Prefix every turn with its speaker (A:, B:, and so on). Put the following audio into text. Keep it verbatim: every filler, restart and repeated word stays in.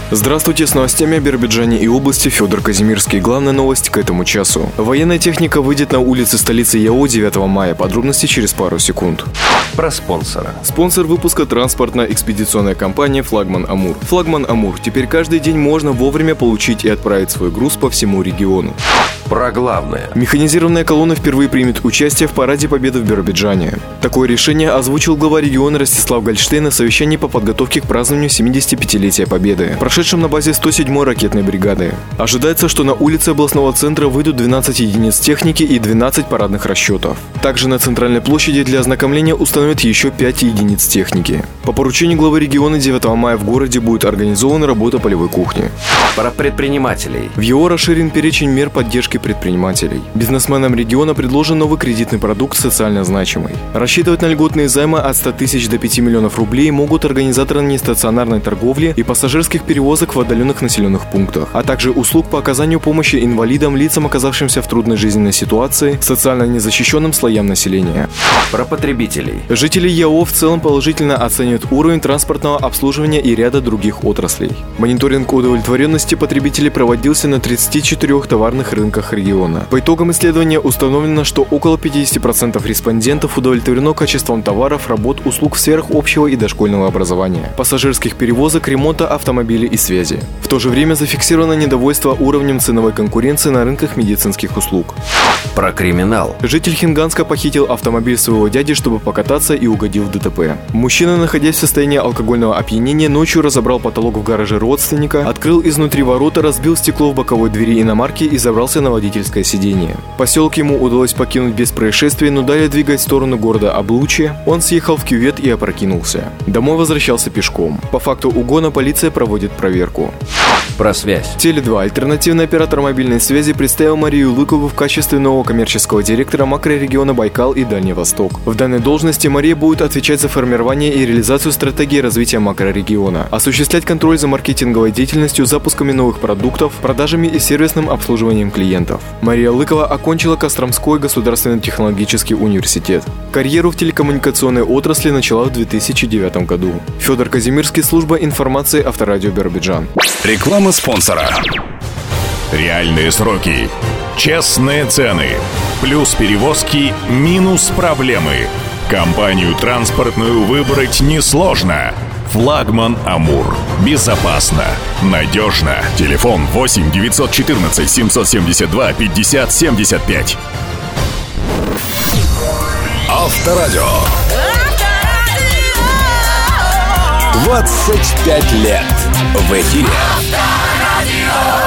A: Здравствуйте, с новостями о Биробиджане и области Федор Казимирский. Главная новость к этому часу. Военная техника выйдет на улицы столицы ЯО девятого мая. Подробности через пару секунд.
B: Про спонсора.
A: Спонсор выпуска — транспортно-экспедиционная компания «Флагман Амур». «Флагман Амур» теперь каждый день можно вовремя получить и отправить свой груз по всему региону.
B: Про главное.
A: Механизированная колонна впервые примет участие в Параде Победы в Биробиджане. Такое решение озвучил глава региона Ростислав Гольштейн на совещании по подготовке к празднованию семидесятипятилетия Победы, прошедшем на базе сто седьмой ракетной бригады. Ожидается, что на улице областного центра выйдут двенадцать единиц техники и двенадцать парадных расчетов. Также на центральной площади для ознакомления установят еще пять единиц техники. По поручению главы региона девятого мая в городе будет организована работа полевой кухни.
B: Про предпринимателей.
A: В ЕО расширен перечень мер поддержки предпринимателей. Бизнесменам региона предложен новый кредитный продукт социально значимый. Рассчитывать на льготные займы от ста тысяч до пяти миллионов рублей могут организаторы нестационарной торговли и пассажирских перевозок в отдаленных населенных пунктах, а также услуг по оказанию помощи инвалидам, лицам, оказавшимся в трудной жизненной ситуации, социально незащищенным слоям населения.
B: Про потребителей.
A: Жители ЯО в целом положительно оценивают уровень транспортного обслуживания и ряда других отраслей. Мониторинг удовлетворенности потребителей проводился на тридцати четырёх товарных рынках региона. По итогам исследования установлено, что около пятидесяти процентов респондентов удовлетворено качеством товаров, работ, услуг в сферах общего и дошкольного образования, пассажирских перевозок, ремонта автомобилей и связи. В то же время зафиксировано недовольство уровнем ценовой конкуренции на рынках медицинских услуг.
B: Про криминал.
A: Житель Хинганска похитил автомобиль своего дяди, чтобы покататься, и угодил в ДТП. Мужчина, находясь в состоянии алкогольного опьянения, ночью разобрал потолок в гараже родственника, открыл изнутри ворота, разбил стекло в боковой двери иномарки и забрался на водительское сиденье. Поселок ему удалось покинуть без происшествий, но далее, двигаясь в сторону города Облучье, он съехал в кювет и опрокинулся. Домой возвращался пешком. По факту угона полиция проводит проверку.
B: Про связь.
A: Теле два, альтернативный оператор мобильной связи, представил Марию Лыкову в качестве нового коммерческого директора макрорегиона Байкал и Дальний Восток. В данной должности Мария будет отвечать за формирование и реализацию стратегии развития макрорегиона, осуществлять контроль за маркетинговой деятельностью, запусками новых продуктов, продажами и сервисным обслуживанием клиентов. Мария Лыкова окончила Костромской государственный технологический университет. Карьеру в телекоммуникационной отрасли начала в две тысячи девятом году. Федор Казимирский, служба информации, Авторадио Биробиджан.
C: Реклама спонсора. Реальные сроки, честные цены, плюс перевозки, минус проблемы. Компанию транспортную выбрать несложно. «Флагман Амур». Безопасно, надежно. Телефон восемь девятьсот четырнадцать семьсот семьдесят два пятьдесят семьдесят пять.
D: Авторадио. двадцать пять лет в эфире.